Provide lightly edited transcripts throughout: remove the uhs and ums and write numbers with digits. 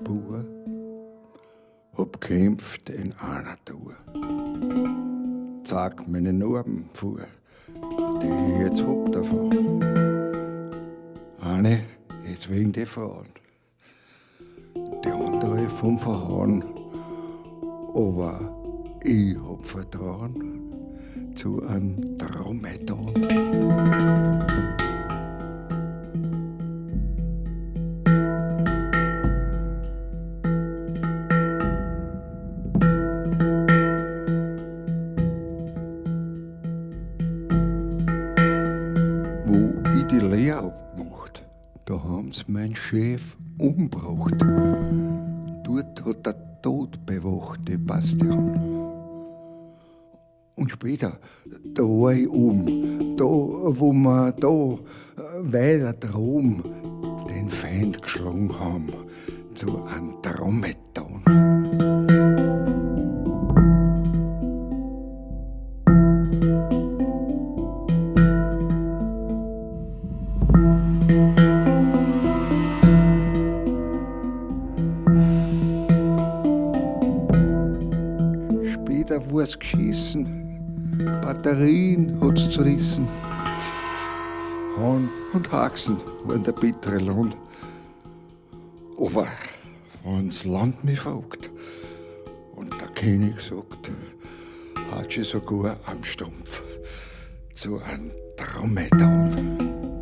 Bauer, hab kämpft in einer Tour. Zeig meine Narben vor, die ich jetzt hab davon. Eine jetzt wegen der Frauen, die andere vom Verhauen. Aber ich hab Vertrauen zu einem Dromedon. Die Lehre abgemacht. Da haben's mein Chef umgebracht. Dort hat der Tod bewacht, die Bastion. Und später, da war ich oben, da, wo wir da weiter drum den Feind geschlagen haben, zu einem Dromedon. Später war's geschissen, Batterien hat's zerrissen. Hand und Haxen waren der bittere Lohn. Aber wenn's Land mich fragt und der König sagt, hat sie sogar am Stumpf zu einem Dromedon.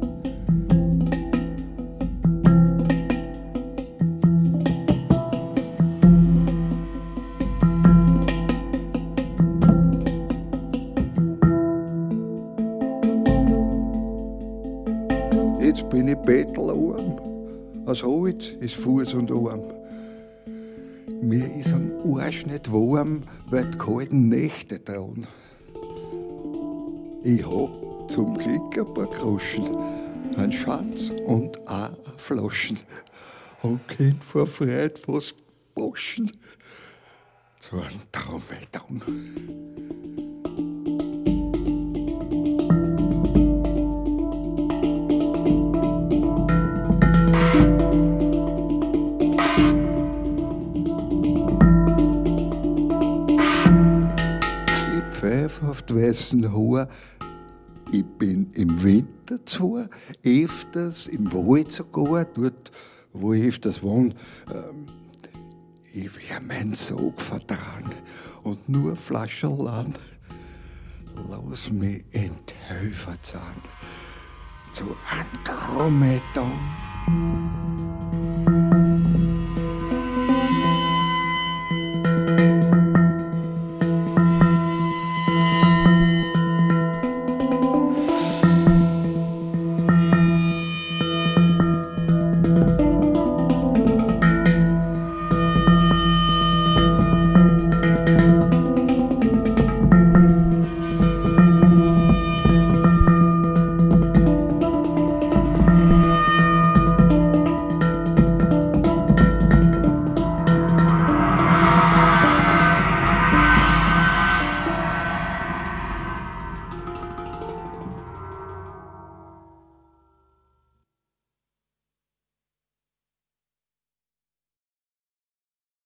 Jetzt bin ich bettelarm, aus Holz ist Fuß und Arm. Mir ist am Arsch nicht warm, weil die kalten Nächte trauen. Ich hab zum Glück ein paar Groschen, einen Schatz und auch eine Flaschen. Und könnt vor Freude fast boschen zu einem Dromedon. Pfeifhaft weißen Haar. Ich bin im Winter zwar, öfters im Wald sogar, dort, wo ich öfters wohne. Ich wär mein Sog vertrauen und nur Flascherlan. Lass mich in die Höfe zahlen zu einem Dromedon.